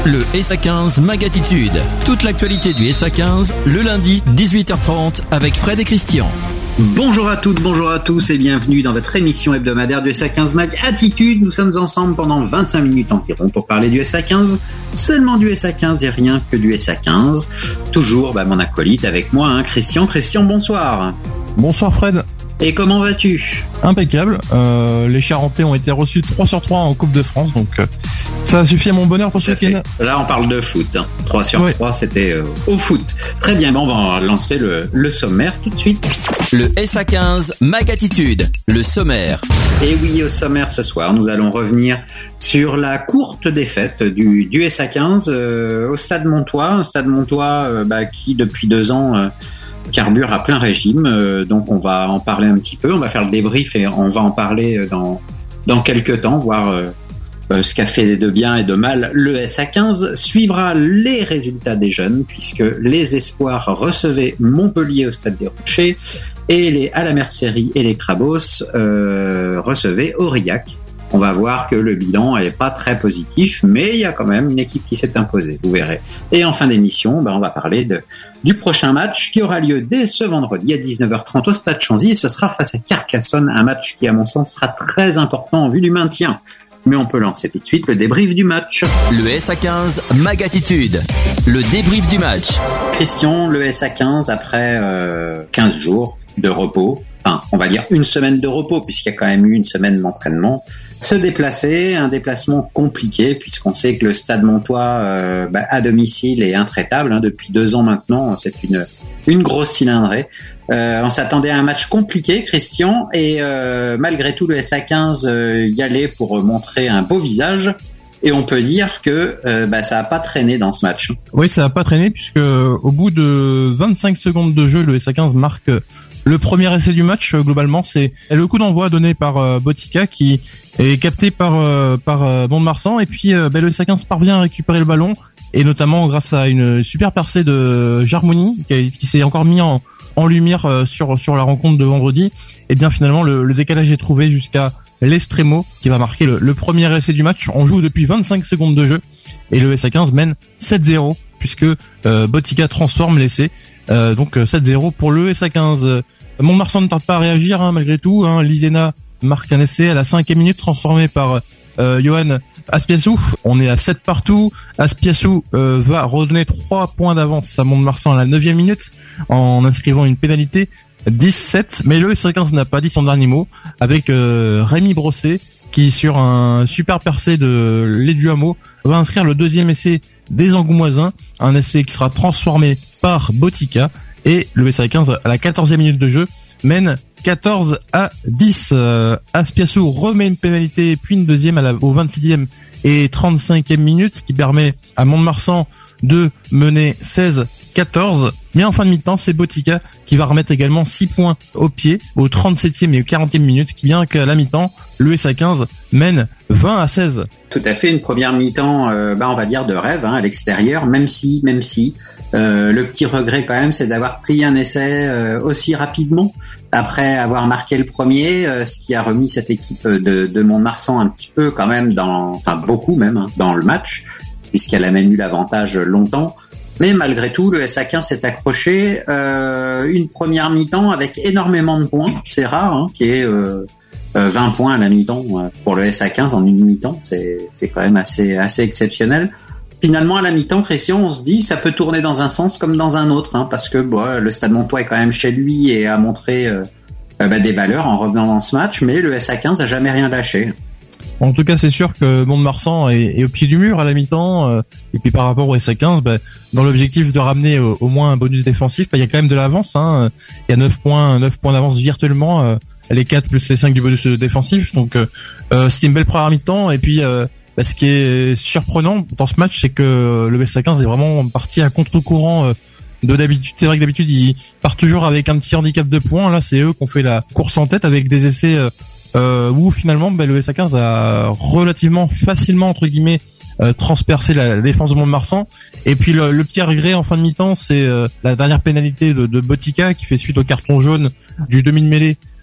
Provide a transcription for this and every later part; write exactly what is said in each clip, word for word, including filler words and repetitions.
Le S A quinze Mag Attitude. Toute l'actualité du S A quinze, le lundi, dix-huit heures trente, avec Fred et Christian. Bonjour à toutes, bonjour à tous et bienvenue dans votre émission hebdomadaire du S A quinze Mag Attitude. Nous sommes ensemble pendant vingt-cinq minutes environ pour parler du S A quinze, seulement du S A quinze et rien que du S A quinze. Toujours bah, mon acolyte avec moi, hein, Christian. Christian, bonsoir. Bonsoir Fred. Et comment vas-tu ? Impeccable. Euh, les Charentais ont été reçus trois sur trois en Coupe de France, donc euh, ça suffit à mon bonheur pour ce week-end. Là, on parle de foot. Hein. trois sur trois, ouais. C'était euh, au foot. Très bien, bon, on va lancer le, le sommaire tout de suite. Le S A quinze Mag Attitude, le sommaire. Et oui, au sommaire ce soir, nous allons revenir sur la courte défaite du, du S A quinze euh, au Stade Montois. Un Stade Montois euh, bah, qui, depuis deux ans... Euh, carbure à plein régime, euh, donc on va en parler un petit peu, on va faire le débrief et on va en parler dans dans quelques temps, voir euh, euh, ce qu'a fait de bien et de mal le S A quinze. Suivra les résultats des jeunes, puisque les Espoirs recevaient Montpellier au Stade des Rochers et les à la Mercerie et les Crabos euh, recevaient Aurillac. On va voir que le bilan est pas très positif, mais il y a quand même une équipe qui s'est imposée, vous verrez. Et en fin d'émission, ben on va parler de, du prochain match qui aura lieu dès ce vendredi à dix-neuf heures trente au Stade Chanzy, et ce sera face à Carcassonne, un match qui à mon sens sera très important en vue du maintien. Mais on peut lancer tout de suite le débrief du match. Le S A quinze Mag Attitude, le débrief du match. Christian, le S A quinze après euh, quinze jours de repos, enfin on va dire une semaine de repos puisqu'il y a quand même eu une semaine d'entraînement, se déplacer, un déplacement compliqué puisqu'on sait que le Stade Montois euh, bah, à domicile est intraitable, hein, depuis deux ans maintenant, c'est une une grosse cylindrée. Euh, on s'attendait à un match compliqué, Christian, et euh, malgré tout le S A quinze euh, y allait pour montrer un beau visage. Et on peut dire que euh, bah, ça a pas traîné dans ce match. Oui, ça a pas traîné puisque au bout de vingt-cinq secondes de jeu, le S A quinze marque le premier essai du match. Globalement, c'est le coup d'envoi donné par euh, Botica qui est capté par euh, par euh, Mont-de-Marsan, et puis euh, bah, le S A quinze parvient à récupérer le ballon, et notamment grâce à une super percée de Jarmouni qui, qui s'est encore mis en, en lumière euh, sur sur la rencontre de vendredi. Et bien finalement le, le décalage est trouvé jusqu'à l'Estremo qui va marquer le, le premier essai du match. On joue depuis vingt-cinq secondes de jeu et le S A quinze mène sept zéro puisque euh, Botica transforme l'essai. Euh, donc sept zéro pour le S A quinze. Mont-de-Marsan ne tarde pas à réagir, hein, malgré tout. Hein. Lisena marque un essai à la cinquième minute transformé par euh, Johan Aspiassou. On est à sept partout. Aspiassou euh, va redonner trois points d'avance à Mont-de-Marsan à la neuvième minute en inscrivant une pénalité dix-sept. Mais le S A quinze n'a pas dit son dernier mot avec euh, Rémi Brosset qui, sur un super percé de l'Éduamo, va inscrire le deuxième essai des Angoumoisins, un essai qui sera transformé par Botica, et le S A quinze à la quatorzième minute de jeu mène quatorze à dix. Euh, Aspiassou remet une pénalité puis une deuxième à la, au vingt-sixième et trente-cinquième minute qui permet à Mont-de-Marsan de mener seize quatorze. Mais en fin de mi-temps, c'est Botica qui va remettre également six points au pied au trente-septième et au quarantième minute, qui vient qu'à la mi-temps, le S A quinze mène vingt à seize. Tout à fait, une première mi-temps, euh, bah on va dire de rêve, hein, à l'extérieur, même si, même si, euh, le petit regret quand même, c'est d'avoir pris un essai euh, aussi rapidement après avoir marqué le premier, euh, ce qui a remis cette équipe de, de Mont-de-Marsan un petit peu quand même dans, enfin beaucoup même, hein, dans le match, puisqu'elle a même eu l'avantage longtemps. Mais malgré tout, le S A quinze s'est accroché, euh, une première mi-temps avec énormément de points. C'est rare, hein, qu'il y ait euh, vingt points à la mi-temps pour le S A quinze en une mi-temps. C'est, c'est quand même assez, assez exceptionnel. Finalement, à la mi-temps, Christian, on se dit, ça peut tourner dans un sens comme dans un autre, hein, parce que bon, le Stade Montois est quand même chez lui et a montré euh, bah, des valeurs en revenant dans ce match, mais le S A quinze n'a jamais rien lâché. En tout cas, c'est sûr que Mont-de-Marsan est, est au pied du mur à la mi-temps, euh, et puis par rapport au S A quinze, bah, dans l'objectif de ramener au, au moins un bonus défensif, bah, il y a quand même de l'avance. Hein, il y a neuf points, neuf points d'avance virtuellement, euh, les quatre plus les cinq du bonus défensif. Donc, euh, c'est une belle première mi-temps. Et puis, euh, bah, ce qui est surprenant dans ce match, c'est que le S A quinze est vraiment parti à contre-courant. Euh, de d'habitude, c'est vrai que d'habitude ils partent toujours avec un petit handicap de points. Là, c'est eux qui ont fait la course en tête avec des essais. Euh, Euh, où finalement bah, le S A quinze a relativement facilement entre guillemets euh, transpercé la, la défense de Mont-de-Marsan. Et puis le, le petit regret en fin de mi-temps, c'est euh, la dernière pénalité de, de Botica qui fait suite au carton jaune du demi de mêlée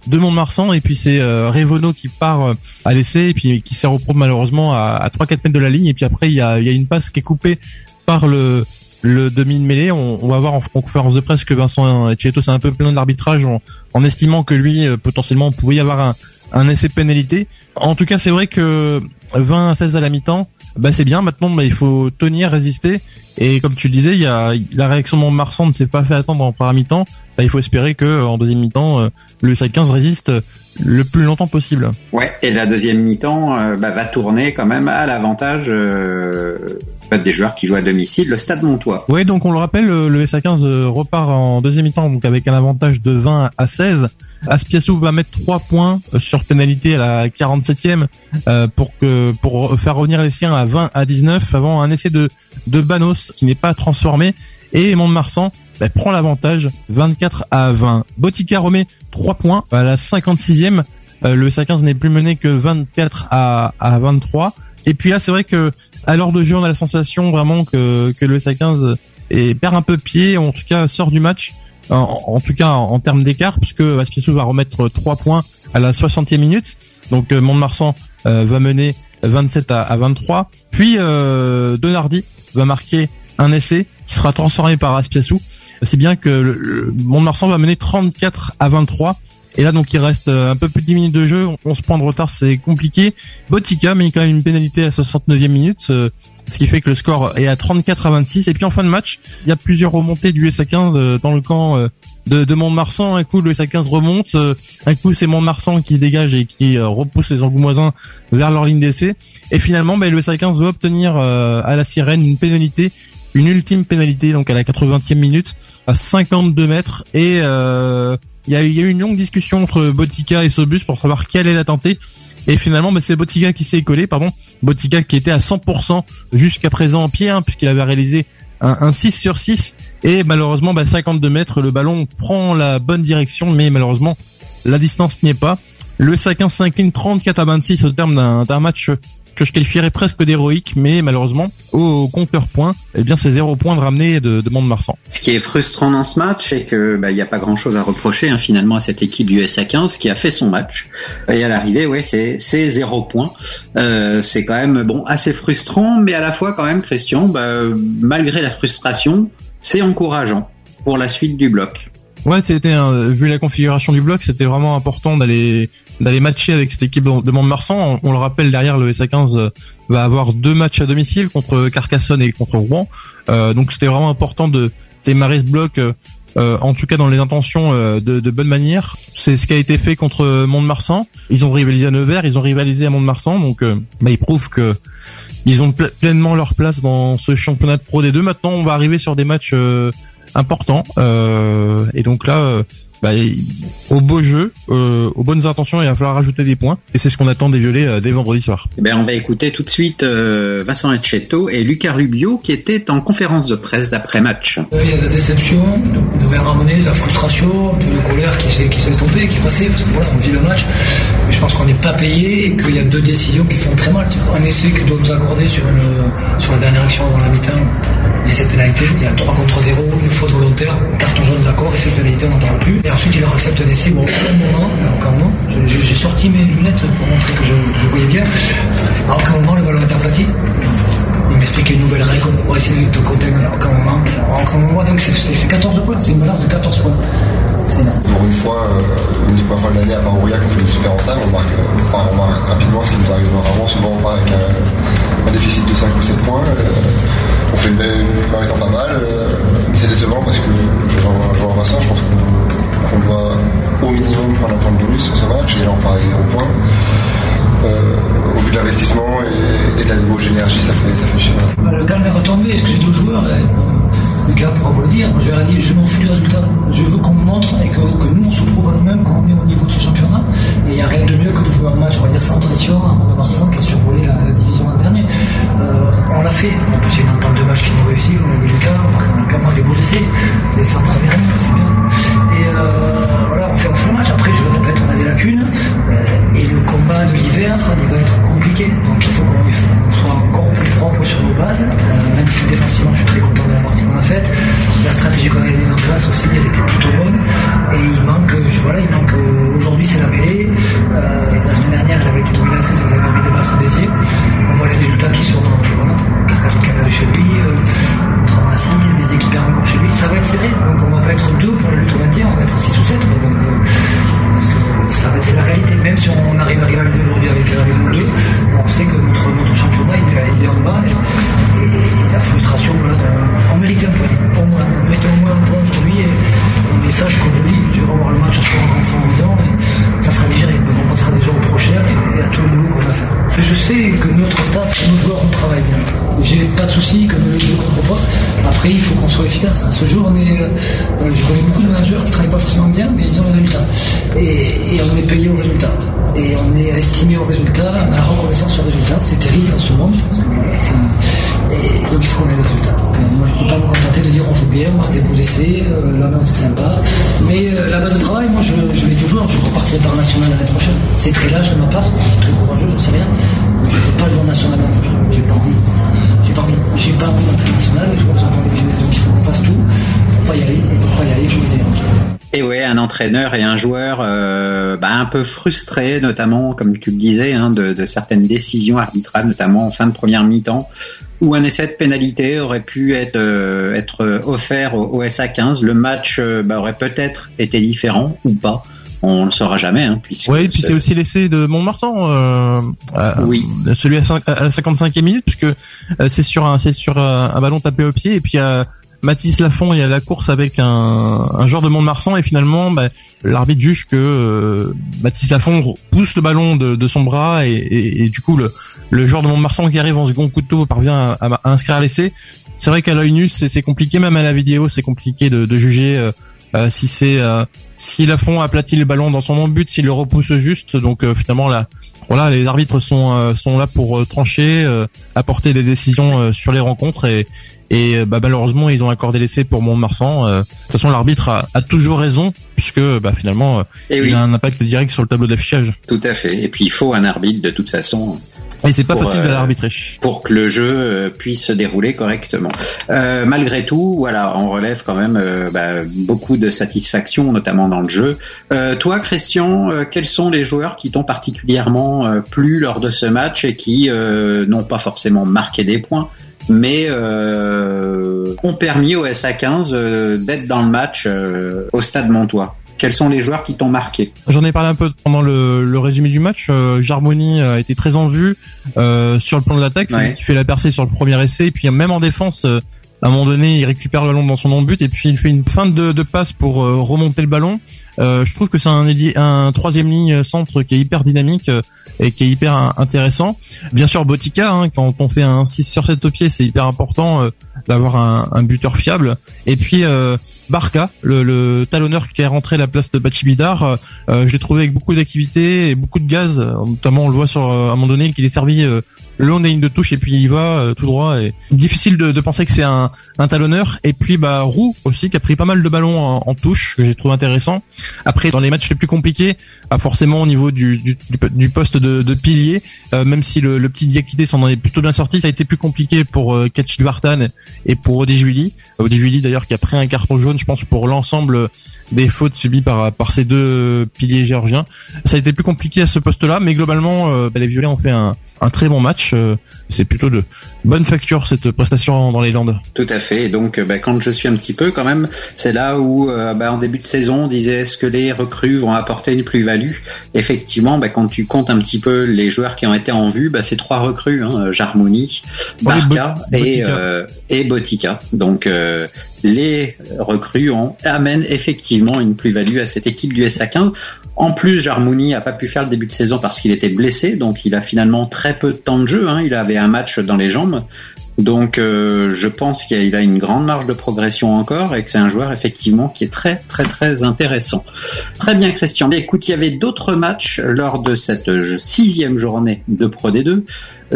de Mont-de-Marsan, et puis c'est euh, Revono qui part euh, à l'essai et puis qui s'est reprendre malheureusement à, à trois quatre mètres de la ligne, et puis après il y a, il y a une passe qui est coupée par le le demi de mêlée. On, on va voir en, en conférence de presse que Vincent Etcheto s'est un peu plaint de l'arbitrage en, en estimant que lui euh, potentiellement pouvait y avoir un, un essai de pénalité. En tout cas, c'est vrai que vingt à seize à la mi-temps, bah c'est bien. Maintenant, bah, il faut tenir, résister. Et comme tu le disais, il y a la réaction de Mont-de-Marsan ne s'est pas fait attendre en première mi-temps. Bah, il faut espérer que en deuxième mi-temps, euh, le U S A quinze résiste le plus longtemps possible. Ouais, et la deuxième mi-temps euh, bah, va tourner quand même à l'avantage euh, des joueurs qui jouent à domicile, le Stade Montois. Ouais, donc on le rappelle, le U S A quinze repart en deuxième mi-temps donc avec un avantage de vingt à seize. Aspiassou va mettre trois points sur pénalité à la quarante-septième euh, pour que pour faire revenir les siens à vingt à dix-neuf avant un essai de de Banos qui n'est pas transformé, et Mont-de-Marsan bah, prend l'avantage vingt-quatre à vingt. Botica remet trois points à la cinquante-sixième. Euh, le U S A quinze n'est plus mené que vingt-quatre à vingt-trois. Et puis là, c'est vrai que à l'heure de jeu, on a la sensation vraiment que que le U S A quinze est, perd un peu pied, en tout cas sort du match. En, en tout cas en, en termes d'écart, puisque Aspiassou va remettre trois points à la soixantième minute. Donc euh, Mont-de-Marsan euh, va mener vingt-sept à vingt-trois. Puis euh, Donardi va marquer un essai qui sera transformé par Aspiassou. C'est bien que le, le Mont-de-Marsan va mener trente-quatre à vingt-trois. Et là, donc, il reste un peu plus de dix minutes de jeu. On, on se prend de retard, c'est compliqué. Botica met quand même une pénalité à soixante-neuvième minute, euh, ce qui fait que le score est à trente-quatre à vingt-six. Et puis en fin de match, il y a plusieurs remontées du U S A quinze euh, dans le camp euh, de, de Mont-de-Marsan. Un coup, le U S A quinze remonte. Euh, un coup, c'est Mont-de-Marsan qui se dégage et qui euh, repousse les Angoumoisins vers leur ligne d'essai. Et finalement, bah, le U S A quinze va obtenir euh, à la sirène une pénalité, une ultime pénalité, donc à la quatre-vingtième minute, à cinquante-deux mètres. Et euh, il y a, y a eu une longue discussion entre Botica et Sobus pour savoir quelle est la tenter. Et finalement, bah, c'est Botica qui s'est collé, pardon. Botica qui était à cent pour cent jusqu'à présent en pied, hein, puisqu'il avait réalisé un, un six sur six. Et malheureusement, bah, cinquante-deux mètres, le ballon prend la bonne direction, mais malheureusement, la distance n'y est pas. Le U S A quinze s'incline trente-quatre à vingt-six au terme d'un, d'un match que je qualifierais presque d'héroïque, mais malheureusement, au compteur point, eh bien, c'est zéro point de ramener de, de Mont-de-Marsan. Ce qui est frustrant dans ce match, c'est que, bah, il n'y a pas grand chose à reprocher, hein, finalement, à cette équipe du U S A quinze qui a fait son match. Et à l'arrivée, ouais, c'est, c'est zéro point. Euh, c'est quand même, bon, assez frustrant, mais à la fois, quand même, Christian, bah, malgré la frustration, c'est encourageant pour la suite du bloc. Ouais, c'était, hein, vu la configuration du bloc, c'était vraiment important d'aller, d'aller matcher avec cette équipe de Mont-de-Marsan. On, on le rappelle, derrière, le U S A quinze va avoir deux matchs à domicile contre Carcassonne et contre Rouen. Euh, donc c'était vraiment important de démarrer ce bloc, euh, en tout cas dans les intentions euh, de, de bonne manière. C'est ce qui a été fait contre Mont-de-Marsan. Ils ont rivalisé à Nevers, ils ont rivalisé à Mont-de-Marsan, donc euh, bah, ils prouvent que ils ont pl- pleinement leur place dans ce championnat de Pro D deux. Maintenant, on va arriver sur des matchs euh, important, euh, et donc là, euh, bah, au beau jeu, euh, aux bonnes intentions, il va falloir rajouter des points, et c'est ce qu'on attend des Violets euh, dès vendredi soir. Eh ben, on va écouter tout de suite euh, Vincent Etcheto et Lucas Rubio qui étaient en conférence de presse d'après-match. Euh, il y a de la déception, de, de rien ramener, de la frustration, un peu de colère qui s'est, qui s'est estompée, qui est passée, parce que voilà, on vit le match, mais je pense qu'on n'est pas payé et qu'il y a deux décisions qui font très mal. Un essai que doit nous accorder sur, une, sur la dernière action avant la mi-temps. Il y a cette pénalité, il y a trois contre zéro, une faute volontaire, carton jaune d'accord, et cette pénalité on n'en parle plus. Et ensuite il leur accepte un essai, bon, à aucun moment, à aucun moment, j'ai, j'ai sorti mes lunettes pour montrer que je, je voyais bien, à aucun moment le ballon est aplati. Il m'expliquait une nouvelle règle pour essayer de te contenir, à aucun moment, à aucun moment, donc c'est, c'est, c'est quatorze points, c'est une balance de quatorze points. C'est énorme. Pour une fois, euh, une fois fin de l'année, à part Aurillac, on fait une super entame, on marque, euh, enfin, on marque rapidement, ce qui nous arrive rarement, souvent pas avec un, un déficit de cinq ou sept points. Euh, On fait une, belle, une première temps pas mal, euh, mais c'est décevant parce que je rejoins Vincent, je pense qu'on, qu'on doit au minimum prendre un point de bonus sur ce match, et là on part avec zéro point. Euh, au vu de l'investissement et, et de la débauche d'énergie, ça fait, ça fait chier. Le calme est retombé, est-ce que j'ai deux joueurs et, euh, Lucas pourra vous le dire, je leur ai dit je m'en fous du résultat, je veux qu'on me montre et que, que nous on se prouve à nous-mêmes quand on est au niveau de ce championnat, et il n'y a rien de mieux que de jouer un match, on va dire sans pression, à Mont-de-Marsan qui a survolé la, la division l'an dernier. Euh, on l'a fait, en plus il y a une entente de match qui nous réussit, comme l'a vu Lucas, on a clairement des beaux essais, les cinq premières années, c'est bien. Et euh, voilà, on fait, on fait le match, après je le répète, on a des lacunes, euh, et le combat de l'hiver, il va être compliqué, donc il faut qu'on, il faut qu'on soit encore plus propre sur nos bases, euh, même si défensivement je suis très content de la partie qu'on a faite, la stratégie qu'on a mise en place aussi, elle était plutôt bonne, et il manque, je, voilà, il manque, aujourd'hui c'est la sais que notre staff, nos joueurs, on travaille bien. J'ai pas de soucis, que je ne comprends pas. Après, il faut qu'on soit efficace. Ce jour, on est, euh, je connais beaucoup de managers qui travaillent pas forcément bien, mais ils ont les résultats. Et, et on est payé au résultat. Et on est estimé au résultat, on a la reconnaissance au résultat. C'est terrible dans ce monde. Parce que, et donc il faut qu'on ait le résultat. Et moi, je ne peux pas me contenter de dire on joue bien, on marque des beaux essais, euh, la main c'est sympa. Mais euh, la base de travail, moi, je, je l'ai toujours. Je repartirai par national l'année prochaine. C'est très lâche de ma part, très courageux, je sais rien. Mais je ne veux pas jouer en national l'année prochaine. J'ai pas envie. J'ai pas envie. J'ai pas envie d'entrer national. Les joueurs ont envie de jouer. Donc il faut qu'on fasse tout pour pas y aller. Et pour pas y aller, il faut les déranger. Et ouais, un entraîneur et un joueur euh, bah, un peu frustrés, notamment, comme tu le disais, hein, de, de certaines décisions arbitrales, notamment en fin de première mi-temps, où un essai de pénalité aurait pu être euh, être offert au, au S A quinze. Le match euh, bah, aurait peut-être été différent ou pas. On le saura jamais, hein, puisque. Oui, puis c'est aussi l'essai de Mont-de-Marsan, euh, oui. euh, celui à, à la cinquante-cinquième minute, puisque euh, c'est sur un c'est sur un, un ballon tapé au pied, et puis euh, Mathis Lafont est à la course avec un, un joueur de Mont-de-Marsan, et finalement bah, l'arbitre juge que euh, Mathis Lafont pousse le ballon de, de son bras, et, et, et du coup le, le joueur de Mont-de-Marsan qui arrive en second couteau parvient à, à inscrire l'essai. C'est vrai qu'à l'œil nu c'est, c'est compliqué, même à la vidéo c'est compliqué de, de juger euh, euh, si c'est euh, si Lafont aplatit le ballon dans son but, s'il le repousse juste. Donc euh, finalement là, voilà, les arbitres sont euh, sont là pour euh, trancher, euh, apporter des décisions euh, sur les rencontres, et et bah, malheureusement ils ont accordé l'essai pour Mont-de-Marsan. Euh, de toute façon l'arbitre a, a toujours raison, puisque bah, finalement euh, il oui. a un impact direct sur le tableau d'affichage. Tout à fait. Et puis il faut un arbitre de toute façon. Et c'est pas pour, facile euh, de l'arbitrer. Pour que le jeu euh, puisse se dérouler correctement. Euh, malgré tout, voilà, on relève quand même euh, bah, beaucoup de satisfaction, notamment dans le jeu. Euh, toi, Christian, euh, quels sont les joueurs qui t'ont particulièrement euh, plu lors de ce match et qui euh, n'ont pas forcément marqué des points, mais euh, ont permis au S A quinze euh, d'être dans le match euh, au Stade Montois? Quels sont les joueurs qui t'ont marqué? J'en ai parlé un peu pendant le, le résumé du match. Euh, Jarmoni a été très en vue euh, sur le plan de l'attaque, c'est ouais. lui qui fait la percée sur le premier essai, et puis même en défense, euh, à un moment donné, il récupère le ballon dans son non-but, et puis il fait une feinte de, de passe pour euh, remonter le ballon. Euh, je trouve que c'est un, un troisième ligne centre qui est hyper dynamique euh, et qui est hyper un, intéressant. Bien sûr, Botica, hein, quand on fait un six sur sept au pied, c'est hyper important euh, d'avoir un, un buteur fiable. Et puis euh, Barca, le, le talonneur qui est rentré à la place de Bachibidar, euh, je l'ai trouvé avec beaucoup d'activité et beaucoup de gaz. Notamment, on le voit sur euh, à un moment donné qu'il est servi euh, le long des lignes de touche, et puis il va euh, tout droit. Et difficile de, de penser que c'est un, un talonneur. Et puis bah Roux aussi, qui a pris pas mal de ballons en, en touche, que j'ai trouvé intéressant. Après, dans les matchs les plus compliqués, pas forcément au niveau du, du, du poste de, de pilier, euh, même si le, le petit Diakité s'en est plutôt bien sorti, ça a été plus compliqué pour euh, Kachil Vartan et pour Odejvili. Odejvili d'ailleurs qui a pris un carton jaune, je pense, pour l'ensemble des fautes subies par par ces deux piliers géorgiens. Ça a été plus compliqué à ce poste-là, mais globalement, euh, bah, les Violets ont fait un, un très bon match. Euh, c'est plutôt de bonne facture cette prestation dans les Landes. Tout à fait. Et donc, bah, quand je suis un petit peu quand même, c'est là où, euh, bah, en début de saison, on disait est-ce que les recrues vont apporter une plus-value? Effectivement, bah, quand tu comptes un petit peu les joueurs qui ont été en vue, bah, c'est trois recrues, hein, Jarmoni, Barca oui, Bo- et euh, et Botica. Donc euh, les recrues ont, amènent effectivement une plus-value à cette équipe du S A quinze. En plus, Jarmoni a pas pu faire le début de saison parce qu'il était blessé, donc il a finalement très peu de temps de jeu, hein. Il avait un match dans les jambes. Donc euh, je pense qu'il a une grande marge de progression encore, et que c'est un joueur effectivement qui est très très très intéressant. Très bien, Christian. Mais écoute, il y avait d'autres matchs lors de cette sixième journée de Pro D deux.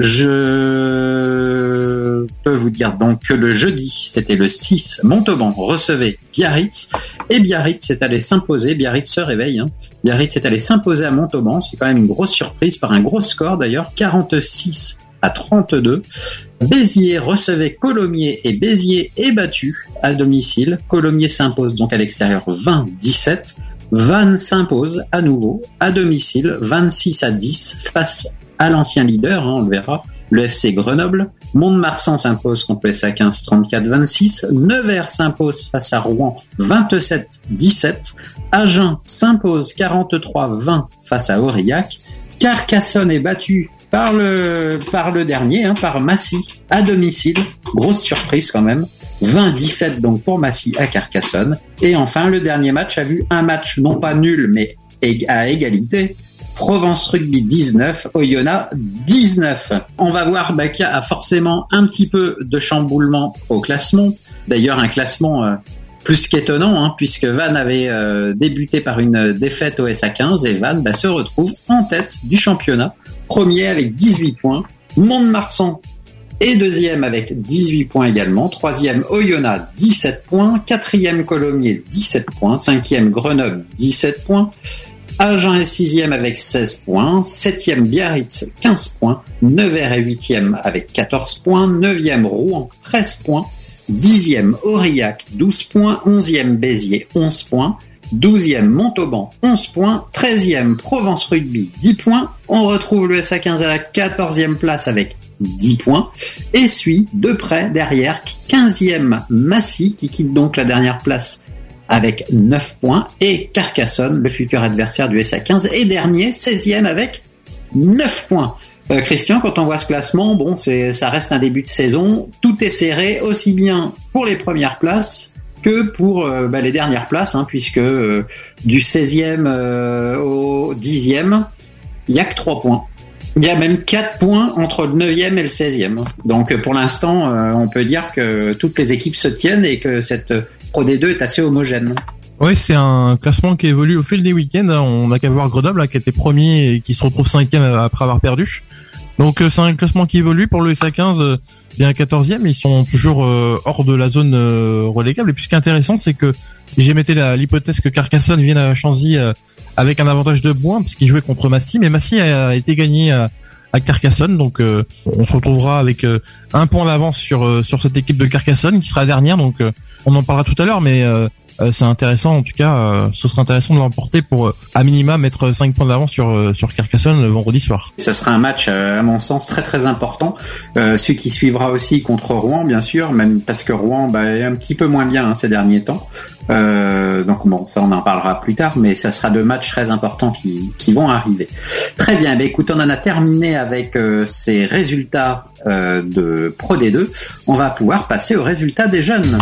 Je peux vous dire donc que le jeudi, c'était le six, Montauban recevait Biarritz, et Biarritz est allé s'imposer. Biarritz se réveille, hein. Biarritz est allé s'imposer à Montauban. C'est quand même une grosse surprise, par un gros score d'ailleurs, quarante-six à trente-deux. Béziers recevait Colomiers, et Béziers est battu à domicile. Colomiers s'impose donc à l'extérieur vingt à dix-sept. Vannes s'impose à nouveau à domicile vingt-six à dix face à l'ancien leader, hein, on le verra, le F C Grenoble. Mont-de-Marsan s'impose contre le S A quinze trente-quatre vingt-six. Nevers s'impose face à Rouen vingt-sept à dix-sept. Agen s'impose quarante-trois à vingt face à Aurillac. Carcassonne est battu par le par le dernier, hein, par Massy à domicile. Grosse surprise quand même. vingt à dix-sept donc pour Massy à Carcassonne. Et enfin, le dernier match a vu un match non pas nul mais à égalité. Provence Rugby dix-neuf, Oyonnax dix-neuf. On va voir bah, qu'il y a forcément un petit peu de chamboulement au classement. D'ailleurs, un classement euh, plus qu'étonnant, hein, puisque Vannes avait euh, débuté par une défaite au S A quinze et Vannes bah, se retrouve en tête du championnat, premier avec dix-huit points. Mont-de-Marsan est deuxième avec dix-huit points également. Troisième, Oyonnax, dix-sept points. Quatrième, Colomiers, dix-sept points. Cinquième, Grenoble, dix-sept points. Agen est sixième avec seize points. Septième, Biarritz, quinze points. Nevers est huitième avec quatorze points. Neuvième, Rouen, treize points. Dixième, Aurillac, douze points. Onzième, Béziers, onze points. douzième, Montauban, onze points. treizième, Provence Rugby, dix points. On retrouve le S A quinze à la quatorzième place avec dix points. Et suit de près derrière quinzième, Massy, qui quitte donc la dernière place avec neuf points. Et Carcassonne, le futur adversaire du S A quinze, est dernier, seizième avec neuf points. Euh, Christian, quand on voit ce classement, bon, c'est, ça reste un début de saison. Tout est serré, aussi bien pour les premières places que pour euh, bah, les dernières places, hein, puisque euh, du seizième euh, au dixième, il n'y a que trois points. Il y a même quatre points entre le neuvième et le seizième. Donc pour l'instant, euh, on peut dire que toutes les équipes se tiennent et que cette Pro D deux est assez homogène. Ouais, c'est un classement qui évolue au fil des week-ends. On n'a qu'à voir Grenoble, là, qui était premier et qui se retrouve cinquième après avoir perdu. Donc c'est un classement qui évolue. Pour le S A quinze, bien quatorzième, ils sont toujours euh, hors de la zone euh, relégable. Et puis ce qui est intéressant, c'est que j'émettais la, l'hypothèse que Carcassonne vienne à Chanzy euh, avec un avantage de points, parce qu'ils jouaient contre Massy, mais Massy a, a été gagné à, à Carcassonne. Donc euh, on se retrouvera avec euh, un point d'avance sur euh, sur cette équipe de Carcassonne qui sera dernière. Donc euh, on en parlera tout à l'heure, mais euh, Euh, c'est intéressant, en tout cas, euh, ce serait intéressant de l'emporter pour, euh, à minima, mettre cinq points d'avance sur euh, sur Carcassonne le vendredi soir. Ça sera un match, euh, à mon sens, très très important. Euh, celui qui suivra aussi contre Rouen, bien sûr, même parce que Rouen bah, est un petit peu moins bien hein, ces derniers temps. Euh, donc bon, ça on en parlera plus tard, mais ça sera deux matchs très importants qui, qui vont arriver. Très bien, bah, écoute, on en a terminé avec euh, ces résultats euh, de Pro D deux. On va pouvoir passer aux résultats des jeunes.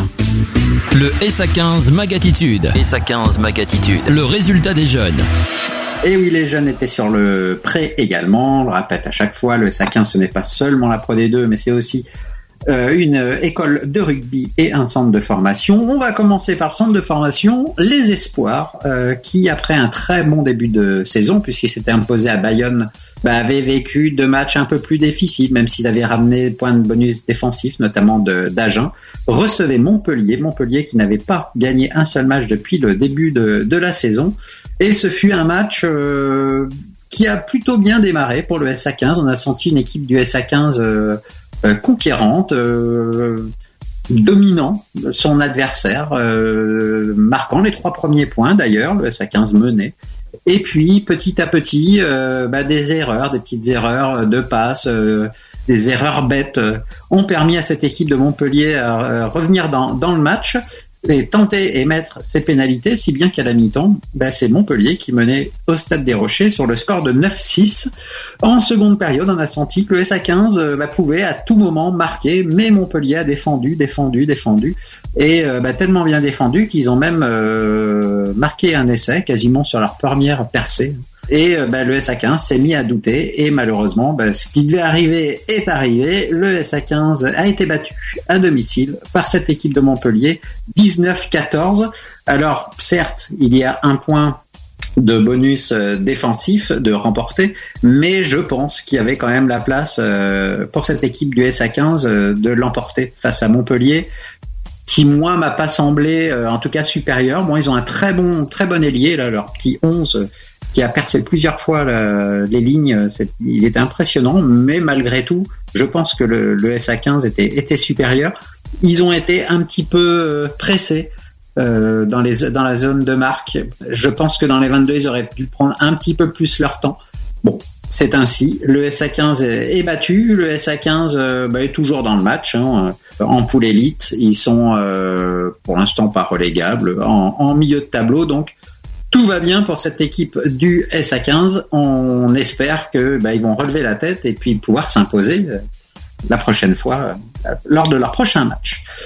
Le S A quinze Magatitude. S A quinze Magatitude. Le résultat des jeunes. Et oui, les jeunes étaient sur le pré également. On le répète à chaque fois, le S A quinze, ce n'est pas seulement la Pro D deux, mais c'est aussi euh, une école de rugby et un centre de formation. On va commencer par le centre de formation, les Espoirs, euh, qui, après un très bon début de saison, puisqu'il s'était imposé à Bayonne, bah, avait vécu deux matchs un peu plus difficiles, même s'il avait ramené des points de bonus défensifs, notamment de, d'Agen, recevait Montpellier, Montpellier qui n'avait pas gagné un seul match depuis le début de, de la saison. Et ce fut un match euh, qui a plutôt bien démarré pour le S A quinze. On a senti une équipe du S A quinze euh, euh, conquérante, euh, dominant son adversaire, euh, marquant les trois premiers points d'ailleurs, le S A quinze menait. Et puis petit à petit, euh, bah, des erreurs, des petites erreurs de passe, euh, des erreurs bêtes euh, ont permis à cette équipe de Montpellier à euh, revenir dans, dans le match et tenter et mettre ses pénalités, si bien qu'à la mi-temps, bah, c'est Montpellier qui menait au Stade des Rochers sur le score de neuf six. En seconde période, on a senti que le S A quinze euh, bah, pouvait à tout moment marquer, mais Montpellier a défendu, défendu, défendu, et euh, bah, tellement bien défendu qu'ils ont même euh, marqué un essai quasiment sur leur première percée. Et euh, bah, le S A quinze s'est mis à douter et malheureusement, bah, ce qui devait arriver est arrivé. Le S A quinze a été battu à domicile par cette équipe de Montpellier, dix-neuf quatorze. Alors certes, il y a un point de bonus euh, défensif de remporter, mais je pense qu'il y avait quand même la place euh, pour cette équipe du S A quinze euh, de l'emporter face à Montpellier, qui moi m'a pas semblé euh, en tout cas supérieur. Bon, ils ont un très bon très bon ailier là, leur petit onze euh, qui a percé plusieurs fois la, les lignes. C'est, il était impressionnant, mais malgré tout, je pense que le, le S A quinze était était supérieur. Ils ont été un petit peu pressés euh, dans les dans la zone de marque. Je pense que dans les vingt-deux, ils auraient dû prendre un petit peu plus leur temps. Bon, c'est ainsi. Le S A quinze est, est battu. Le S A quinze euh, bah, est toujours dans le match. Hein, en poule élite, ils sont euh, pour l'instant pas relégables, en, en milieu de tableau. Donc tout va bien pour cette équipe du S A quinze. On espère que bah, ils vont relever la tête et puis pouvoir s'imposer euh, la prochaine fois euh, lors de leur prochain match.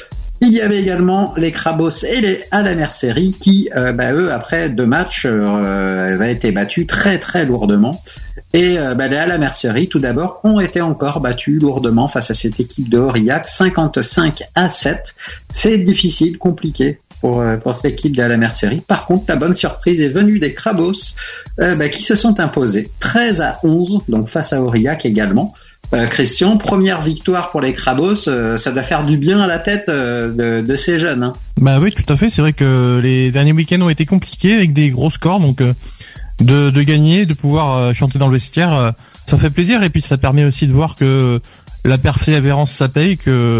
Il y avait également les Crabos et les à la Mercerie qui, euh, bah, eux, après deux matchs, euh, avaient été battus très très lourdement. Et euh, bah, les à la Mercerie, tout d'abord, ont été encore battus lourdement face à cette équipe de Aurillac, cinquante-cinq à sept. C'est difficile, compliqué pour, euh, pour cette équipe de la Mercerie. Par contre, la bonne surprise est venue des Crabos, euh, bah, qui se sont imposés treize à onze, donc face à Aurillac également. Euh, Christian, première victoire pour les Crabos, euh, ça doit faire du bien à la tête euh, de, de ces jeunes. Hein. Bah oui, tout à fait. C'est vrai que les derniers week-ends ont été compliqués avec des gros scores, donc euh, de, de gagner, de pouvoir euh, chanter dans le vestiaire, euh, ça fait plaisir. Et puis ça permet aussi de voir que la persévérance ça paye,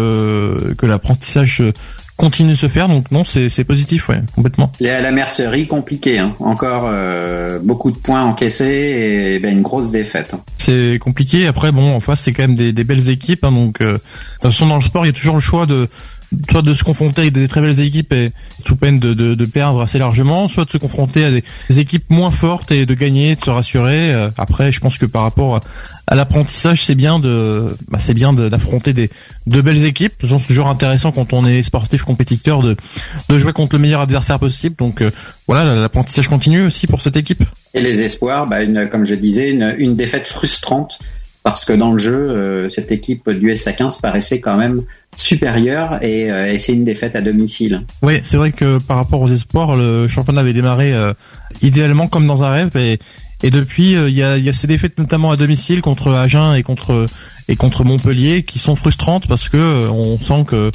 que que l'apprentissage continue de se faire. Donc non, c'est c'est positif, ouais, complètement. Les à la Mercerie, compliqué, hein. Encore euh, beaucoup de points encaissés et ben, une grosse défaite. Hein. C'est compliqué. Après, bon, en face, c'est quand même des, des belles équipes. Hein, donc, euh, de toute façon, dans le sport, il y a toujours le choix de soit de se confronter avec des très belles équipes et sous peine de, de, de perdre assez largement, soit de se confronter à des, des équipes moins fortes et de gagner, de se rassurer. Euh, après, je pense que par rapport à, à l'apprentissage, c'est bien de, bah, c'est bien de, d'affronter des de belles équipes. De toute façon, c'est toujours intéressant quand on est sportif compétiteur de de jouer contre le meilleur adversaire possible. Donc euh, voilà, l'apprentissage continue aussi pour cette équipe. Et les espoirs, bah, une, comme je disais, une, une défaite frustrante parce que dans le jeu, euh, cette équipe du S A quinze paraissait quand même supérieure et, euh, et c'est une défaite à domicile. Oui, c'est vrai que par rapport aux espoirs, le championnat avait démarré euh, idéalement comme dans un rêve et, et depuis il euh, y, a, y a ces défaites notamment à domicile contre Agen et contre et contre Montpellier qui sont frustrantes parce que euh, on sent que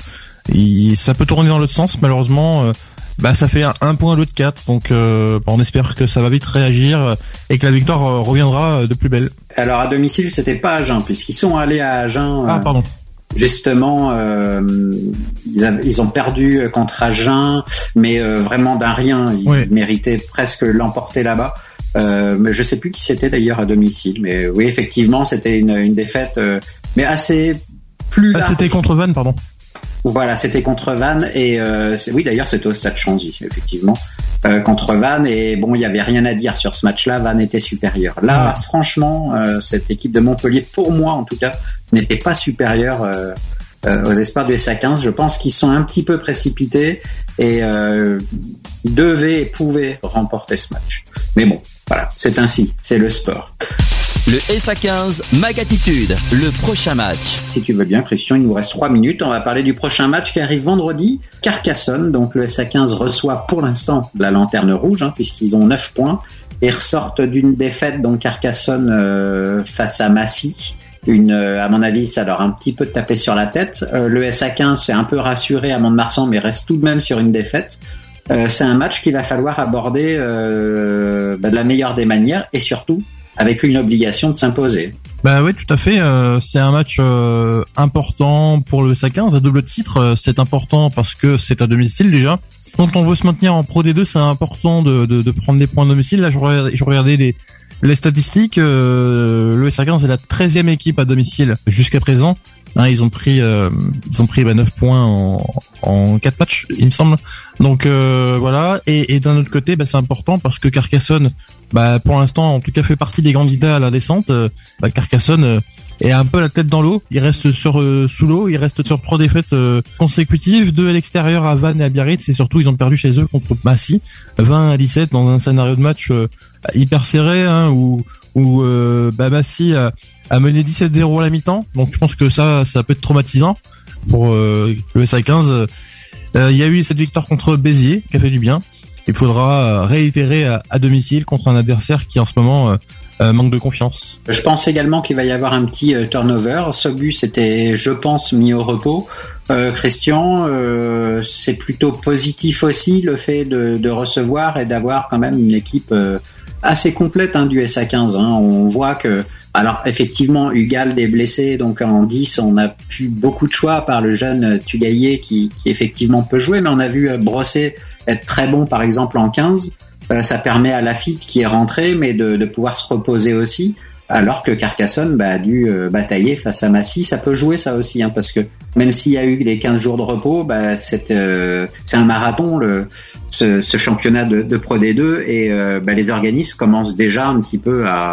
y, ça peut tourner dans l'autre sens malheureusement. Euh, Bah ça fait un, un point à l'autre quatre, donc euh, on espère que ça va vite réagir et que la victoire euh, reviendra de plus belle. Alors à domicile c'était pas Agen puisqu'ils sont allés à Agen. Ah pardon. Euh, justement, euh, ils, a, ils ont perdu contre Agen, mais euh, vraiment d'un rien. Ils oui. méritaient presque l'emporter là-bas. Euh, mais je sais plus qui c'était d'ailleurs à domicile. Mais oui effectivement c'était une, une défaite, euh, mais assez plus. Ah, c'était contre Vannes, pardon. Voilà, c'était contre Vannes et euh, c'est, oui d'ailleurs c'était au Stade Chanzy effectivement euh, contre Vannes et bon il y avait rien à dire sur ce match-là, Vannes était supérieur. Là ouais. franchement euh, cette équipe de Montpellier pour moi en tout cas n'était pas supérieure euh, euh, aux espoirs du S A quinze. Je pense qu'ils sont un petit peu précipités et euh, ils devaient et pouvaient remporter ce match. Mais bon voilà, c'est ainsi, c'est le sport. Le S A quinze Magatitude, le prochain match. Si tu veux bien, Christian, il nous reste trois minutes. On va parler du prochain match qui arrive vendredi. Carcassonne, donc le S A quinze reçoit pour l'instant la lanterne rouge, hein, puisqu'ils ont neuf points. Et ressortent d'une défaite, donc Carcassonne euh, face à Massy. Une, euh, à mon avis, ça leur a un petit peu tapé sur la tête. Euh, le S A quinze s'est un peu rassuré à Mont-de-Marsan, mais reste tout de même sur une défaite. Euh, c'est un match qu'il va falloir aborder euh, bah, de la meilleure des manières et surtout avec une obligation de s'imposer. Bah oui, tout à fait. Euh, c'est un match euh, important pour le S A quinze à double titre. Euh, c'est important parce que c'est à domicile déjà. Quand on veut se maintenir en Pro D deux, c'est important de, de, de prendre des points à domicile. Là, je regardais, je regardais les, les statistiques. Euh, le S A quinze est la treizième équipe à domicile jusqu'à présent. Hein, ils ont pris, euh, ils ont pris bah, neuf points en, en quatre matchs, il me semble. Donc euh, voilà. Et, et d'un autre côté, bah, c'est important parce que Carcassonne, bah pour l'instant, en tout cas, fait partie des candidats à la descente. Euh, bah, Carcassonne euh, est un peu la tête dans l'eau. Il reste sur euh, sous l'eau. Il reste sur trois défaites euh, consécutives, deux à l'extérieur à Vannes et à Biarritz. Et surtout, ils ont perdu chez eux contre Massy, vingt à dix-sept dans un scénario de match euh, hyper serré, hein, où où euh, bah, Massy a, a mené dix-sept zéro à la mi-temps. Donc je pense que ça, ça peut être traumatisant pour euh, le S A quinze. Il euh, y a eu cette victoire contre Béziers qui a fait du bien. Il faudra réitérer à, à domicile contre un adversaire qui en ce moment euh, euh, manque de confiance. Je pense également qu'il va y avoir un petit euh, turnover. Sobu c'était, je pense, mis au repos. Euh, Christian, euh, c'est plutôt positif aussi le fait de, de recevoir et d'avoir quand même une équipe euh, assez complète hein, du S A quinze. Hein. On voit que, alors effectivement, Ugalde est blessé, donc en dix, on n'a plus beaucoup de choix par le jeune Tugaillé qui, qui effectivement peut jouer, mais on a vu Brossé être très bon par exemple en quinze. Euh, ça permet à Lafitte qui est rentré, mais de, de pouvoir se reposer aussi. Alors que Carcassonne bah, a dû euh, batailler face à Massy. Ça peut jouer ça aussi, hein, parce que même s'il y a eu les quinze jours de repos, bah, c'est, euh, c'est un marathon, le, ce, ce championnat de, de Pro D deux, et euh, bah, les organismes commencent déjà un petit peu à,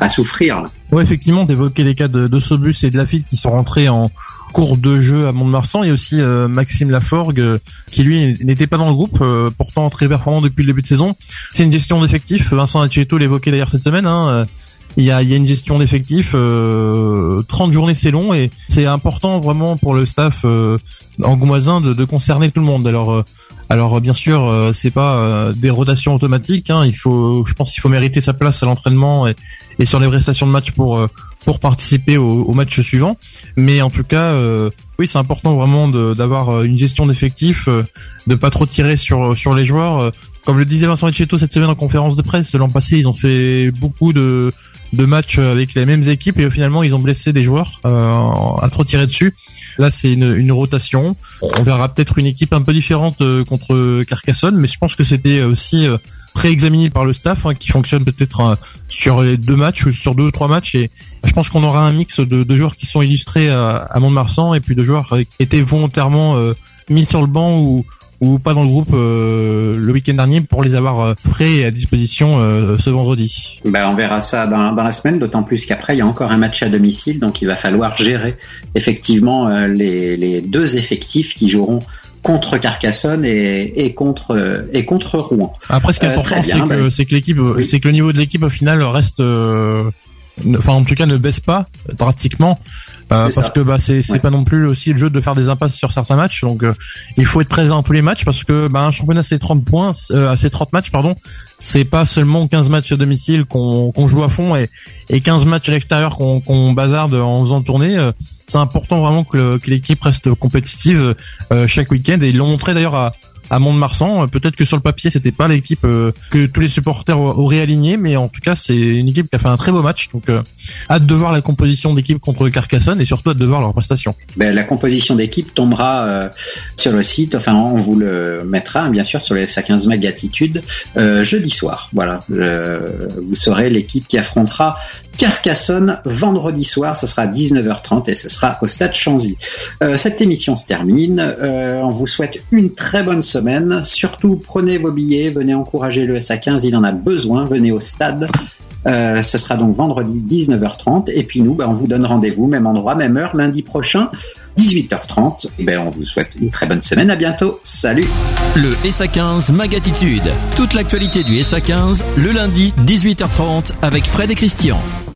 à souffrir. Là. Ouais, effectivement, d'évoquer les cas de, de Sobus et de Lafitte qui sont rentrés en cours de jeu à Mont-de-Marsan. Il y a aussi euh, Maxime Laforgue euh, qui lui n'était pas dans le groupe, euh, pourtant très performant depuis le début de saison. C'est une gestion d'effectifs. Vincent Aceto l'évoquait d'ailleurs cette semaine. Hein, euh, il y a, il y a une gestion d'effectifs. Euh, trente journées c'est long et c'est important vraiment pour le staff euh, angoumoisin de, de concerner tout le monde. Alors euh, Alors bien sûr, euh, c'est pas euh, des rotations automatiques. Hein, il faut, je pense qu'il faut mériter sa place à l'entraînement et, et sur les prestations de match pour euh, pour participer au, au match suivant. Mais en tout cas, euh, oui, c'est important vraiment de, d'avoir une gestion d'effectifs, euh, de pas trop tirer sur sur les joueurs. Comme le disait Vincent Aceto cette semaine en conférence de presse, l'an passé, ils ont fait beaucoup de de matchs avec les mêmes équipes et finalement ils ont blessé des joueurs euh, à trop tirer dessus. Là c'est une, une rotation. On verra peut-être une équipe un peu différente euh, contre Carcassonne, mais je pense que c'était aussi euh, pré-examiné par le staff hein, qui fonctionne peut-être euh, sur les deux matchs ou sur deux ou trois matchs et je pense qu'on aura un mix de, de joueurs qui sont illustrés à, à Mont-de-Marsan et puis de joueurs qui étaient volontairement euh, mis sur le banc ou ou pas dans le groupe euh, le week-end dernier pour les avoir euh, frais et à disposition euh, ce vendredi. Ben, on verra ça dans, dans la semaine, d'autant plus qu'après il y a encore un match à domicile, donc il va falloir gérer effectivement euh, les, les deux effectifs qui joueront contre Carcassonne et, et contre euh, et contre Rouen. Après, ce qui est important, euh, c'est, bien, que, ben, c'est que l'équipe, oui. c'est que le niveau de l'équipe au final reste, euh, enfin en tout cas ne baisse pas drastiquement. Euh, parce ça. que bah c'est c'est ouais. pas non plus aussi le jeu de faire des impasses sur certains matchs, donc euh, il faut être présent à tous les matchs parce que bah un championnat c'est trente points, euh, c'est trente matchs pardon, c'est pas seulement quinze matchs à domicile qu'on qu'on joue à fond et et quinze matchs à l'extérieur qu'on qu'on bazarde en faisant tourner. Euh, c'est important vraiment que, le, que l'équipe reste compétitive euh, chaque week-end et ils l'ont montré d'ailleurs à à Mont-de-Marsan. Peut-être que sur le papier c'était pas l'équipe euh, que tous les supporters auraient aligné, mais en tout cas c'est une équipe qui a fait un très beau match, donc euh, hâte de voir la composition d'équipe contre Carcassonne et surtout hâte de voir leurs prestations. Ben, la composition d'équipe tombera euh, sur le site, enfin on vous le mettra bien sûr sur les S A quinze Mag Attitude euh, jeudi soir. Voilà, euh, vous saurez l'équipe qui affrontera Carcassonne vendredi soir, ce sera à dix-neuf heures trente et ce sera au Stade Chanzy. Euh, cette émission se termine, euh, on vous souhaite une très bonne semaine, surtout prenez vos billets, venez encourager le S A quinze, il en a besoin, venez au stade. Euh, ce sera donc vendredi dix-neuf heures trente et puis nous, bah, on vous donne rendez-vous, même endroit, même heure, lundi prochain, dix-huit heures trente. Et ben, on vous souhaite une très bonne semaine, à bientôt, salut. Le S A quinze Mag Attitude, toute l'actualité du S A quinze, le lundi dix-huit heures trente avec Fred et Christian.